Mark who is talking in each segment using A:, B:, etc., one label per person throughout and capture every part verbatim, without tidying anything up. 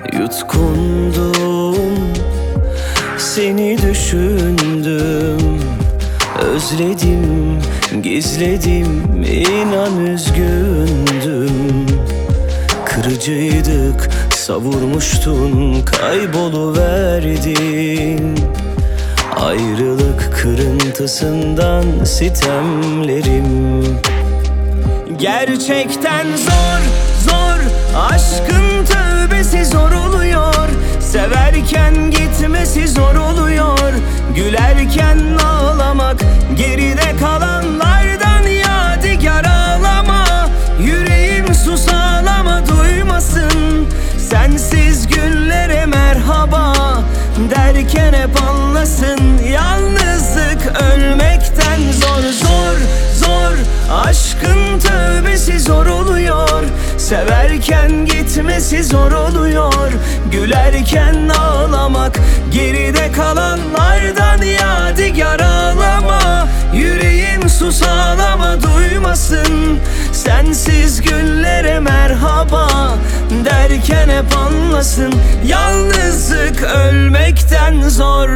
A: Yutkundum, seni düşündüm, özledim, gizledim, inan üzgündüm. Kırıcıydık, savurmuştun, kayboluverdin. Ayrılık kırıntısından sitemlerim. Gerçekten zor, zor, aşkın tövbesi zor oluyor. Severken gitmesi zor oluyor. Gülerken ağlamak, geride kalanlardan yadigar ağlama. Yüreğim sus ağlama duymasın. Sensiz günlere merhaba derken hep anlasın. Yalnızlık ölmekten zor, zor, zor, aşkın tövbesi zor oluyor. Severken gitmesi zor oluyor. Gülerken ağlamak, geride kalanlardan yadigar ağlama. Yüreğim sus ağlama duymasın. Sensiz günlere merhaba derken hep anlasın. Yalnızlık ölmekten zor.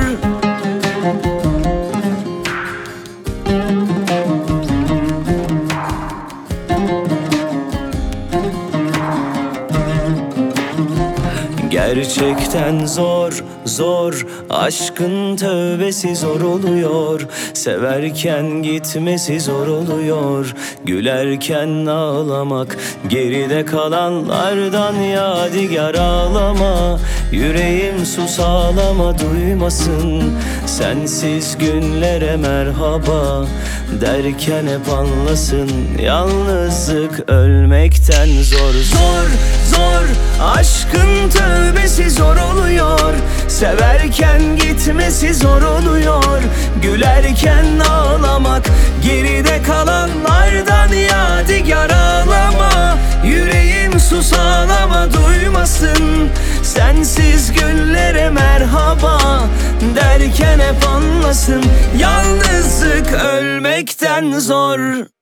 A: Gerçekten zor, zor, aşkın tövbesi zor oluyor. Severken gitmesi zor oluyor. Gülerken ağlamak, geride kalanlardan yadigar ağlama. Yüreğim sus ağlama duymasın. Sensiz günlere merhaba derken hep anlasın. Yalnızlık ölmekten zor, zor, zor, aşkın tövbesi zor oluyor. Severken gitmesi zor oluyor. Gülerken ağlamak, geride kalanlardan yadigar ağlama. Yüreğim sus ağlama duymasın. Sensiz günlere merhaba derken hep anlasın. Yalnızlık ölmekten zor.